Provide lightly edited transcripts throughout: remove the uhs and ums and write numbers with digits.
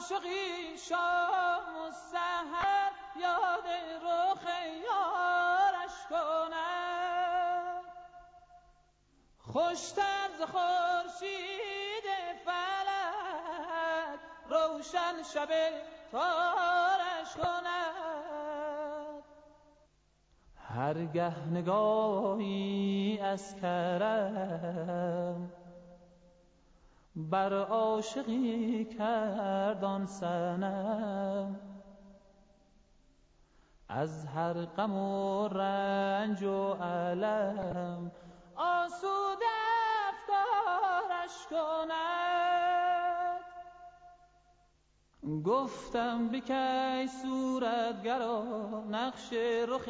عاشقی شام و سحر یاد رخ یارش کند، خوشتر ز خورشید فلک روشن شب تارش کند. هرگه نگاهی از کرم بر عاشقی کرد آن صنم، از هر غم و رنج و الم آسوده افطارش کند. گفتم بکی صورتگرا نقش رخ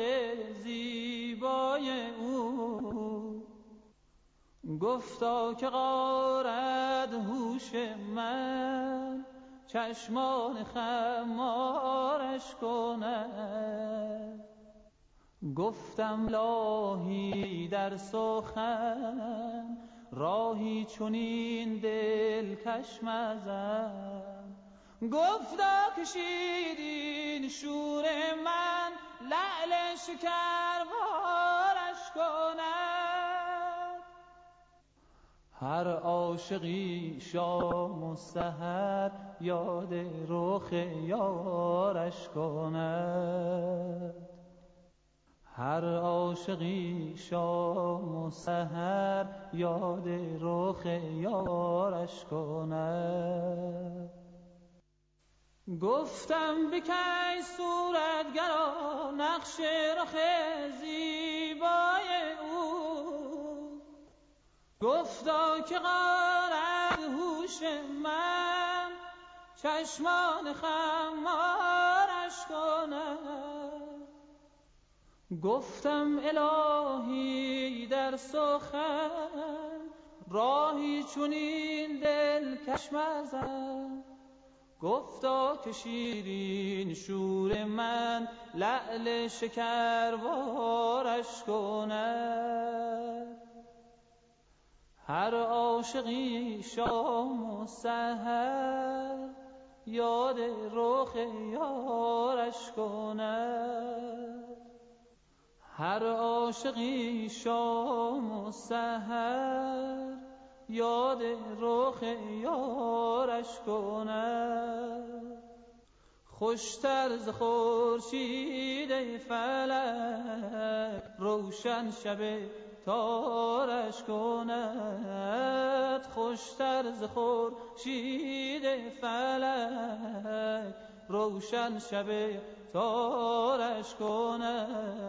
زیبای او، گفتا که غارد هوش من چشمان خمارش کند. گفتم لاهی در سخن راهی چنین دلکش مزن، گفتا که شیرین شور من لعل شکربارش کند. هر عاشقی شام و سحر یاد رخ یارش کند، هر عاشقی شام و سحر یاد رخ یارش کند. گفتم بکی صورتگرا نقش رخ زیبای او، گفتا که غارد هوش من چشمان خمارش کند. گفتم الهی در سخن راهی چنین دلکش مزن، گفتا که شیرین شور من لعل شکربارش کند. هر عاشقی شام و سحر یاد رخ یارش کند، هر عاشقی شام و سحر یاد رخ یارش کند. خوشتر ز خورشید فلک روشن شب تارش کند، خوشتر ز خورشید فلک روشن شب تارش کند.